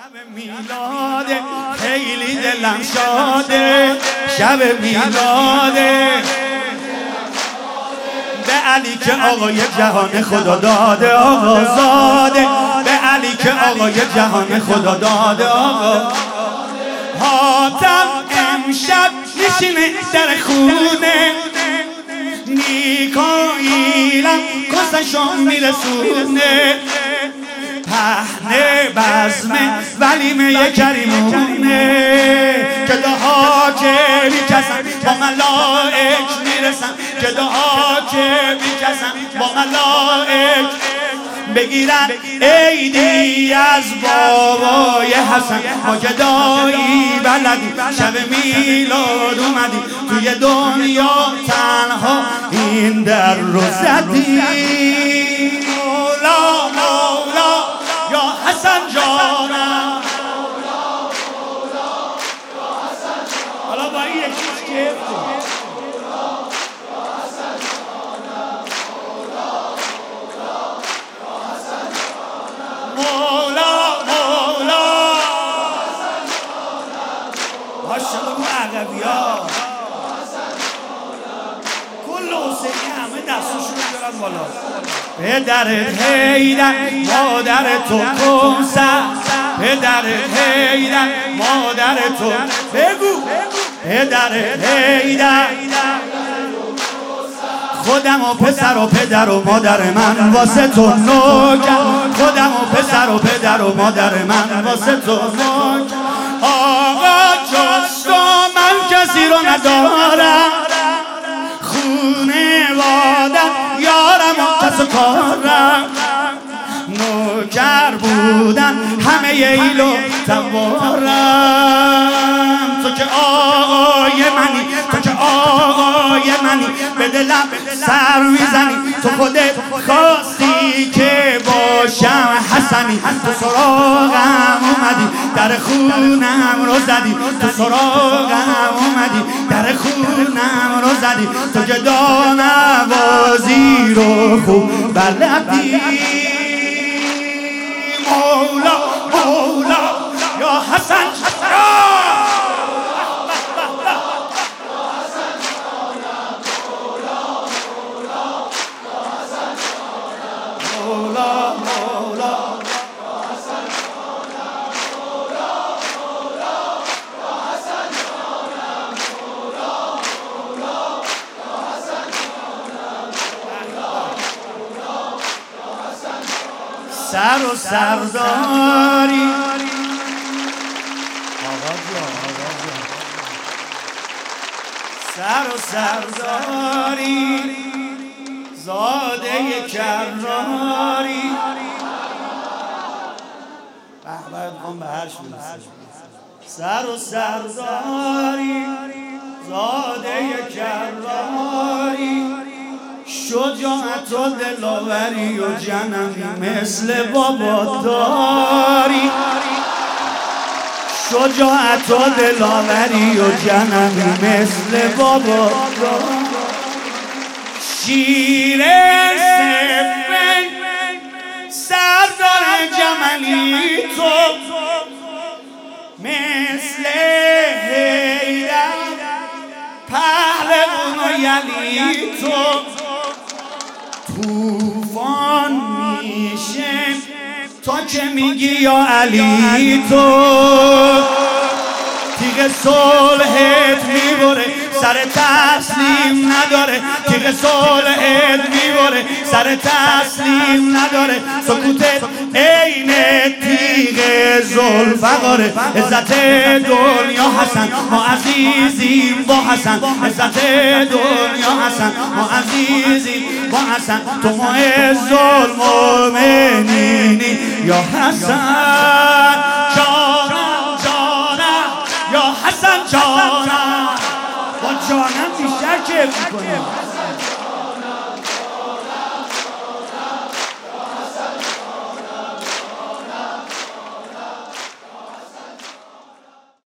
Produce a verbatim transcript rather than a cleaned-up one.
شب میلاده خیلی دلم شاده، شب میلاده به علی که آقای جهان خدا داده آقا زاده، به علی که آقای جهان خدا داده آقا. حاتم امشب میشینه در خونه، میکائیلم کسشون میرسونه، پهنه بزمه ولیمه کریمونه که دعا که میکسن با ملائک میرسن، که دعا که میکسن با ملائک بگیرن عیدی از بابای حسن. ما گدایی بلدی شب میلاد اومدی توی دنیا تنها این در رو زدی. مولا مولا یا حسن جانم، حالا با این یکیش کیف مولا مولا ماشاءالله رو عقبی ها کل حسینی همه دستشون دارن بالا. پدرت حیدر مادر تو کنسر، پدرت حیدر مادر تو بگو، پدرت حیدر خودم و پسر و پدر و مادر من واسه تو نوکر، خودم و پسر و پدر و مادر من واسه تو نوکر. آقا جز تو من کسی رو ندارم، خونه وادم یارم و کس و کارم، نوکر بودن همه ایل و توارم. تو که آقای منی، تو که آقای منی، به دلم سر میزنی، تو خودت خواستی که باشم حسنی. تو سراغم اومدی در خونم رو زدی، تو سراغم اومدی در خونم رو زدی، تو که دانوازی رو خوب بلدی. مولا مولا یا حسن مولا مولا سر و سرداری سر و سرداری زاده کراری. باید بخوام به هرش برسیم. سر و سرداری زاده کراری، شجاعت و دلاوری و جنمی مثل بابا داری، شجاعت و دلاوری و جنمی مثل بابا داری. شیر سفن سردار جملی تو مثل حیدر پهلوان و یلی تو، توفان میشه تا که میگی یا علی تو، تیغ صلحت میبره سر تسلیم نداره، تیغ صلحت میبره سر تسلیم نداره، سکوتت عین تیغ ذوالفقاره. عزت دنیا حسن ما عزیزیم با حسن، عزت دنیا حسن ما عزیزیم با حسن، تو معز المؤمنینی یا حسن جانم جانم یا حسن جانم. با جانم بیشتر کیف میکنم.